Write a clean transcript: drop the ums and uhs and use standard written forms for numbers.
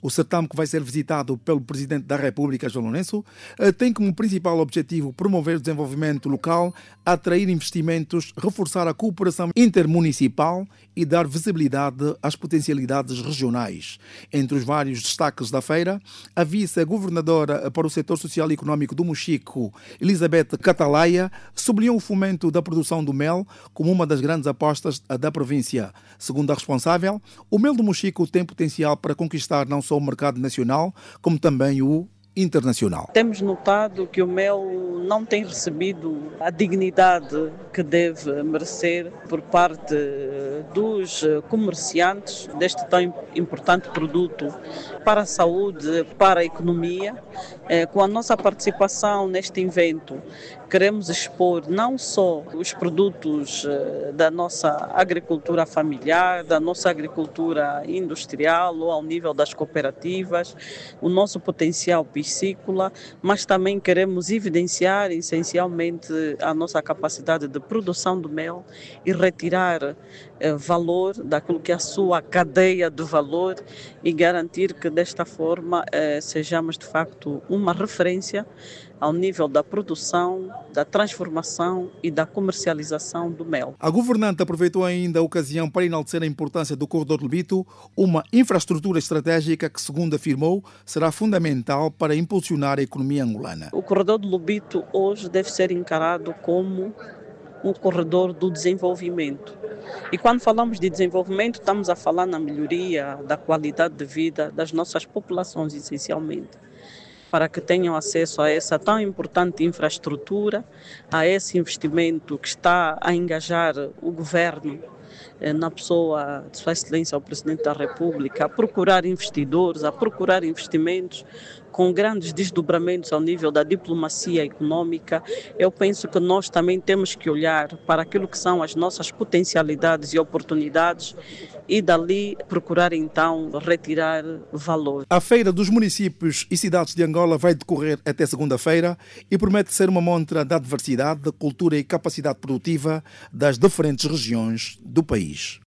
O certame, que vai ser visitado pelo Presidente da República, João Lourenço, tem como principal objetivo promover o desenvolvimento local, atrair investimentos, reforçar a cooperação intermunicipal e dar visibilidade às potencialidades regionais. Entre os vários destaques da feira, a vice-governadora para o setor social e econômico do Mochico, Elizabeth Catalaia, sublinhou o fomento da produção do mel como uma das grandes apostas da província. Segundo a responsável, o mel do Mochico tem potencial para conquistar não só o mercado nacional, como também o internacional. Temos notado que o mel não tem recebido a dignidade que deve merecer por parte dos comerciantes deste tão importante produto para a saúde, para a economia. Com a nossa participação neste evento, queremos expor não só os produtos da nossa agricultura familiar, da nossa agricultura industrial ou ao nível das cooperativas, o nosso potencial piscícola, mas também queremos evidenciar essencialmente a nossa capacidade de produção de mel e retirar valor daquilo que é a sua cadeia de valor e garantir que desta forma sejamos de facto uma referência ao nível da produção, da transformação e da comercialização do mel. A governante aproveitou ainda a ocasião para enaltecer a importância do Corredor de Lobito, uma infraestrutura estratégica que, segundo afirmou, será fundamental para impulsionar a economia angolana. O Corredor de Lobito hoje deve ser encarado como um corredor do desenvolvimento. E quando falamos de desenvolvimento, estamos a falar na melhoria da qualidade de vida das nossas populações, essencialmente, para que tenham acesso a essa tão importante infraestrutura, a esse investimento que está a engajar o governo na pessoa de Sua Excelência, o Presidente da República, a procurar investidores, a procurar investimentos com grandes desdobramentos ao nível da diplomacia econômica. Eu penso que nós também temos que olhar para aquilo que são as nossas potencialidades e oportunidades e dali procurar então retirar valor. A Feira dos Municípios e Cidades de Angola vai decorrer até segunda-feira e promete ser uma montra da diversidade, da cultura e capacidade produtiva das diferentes regiões do país.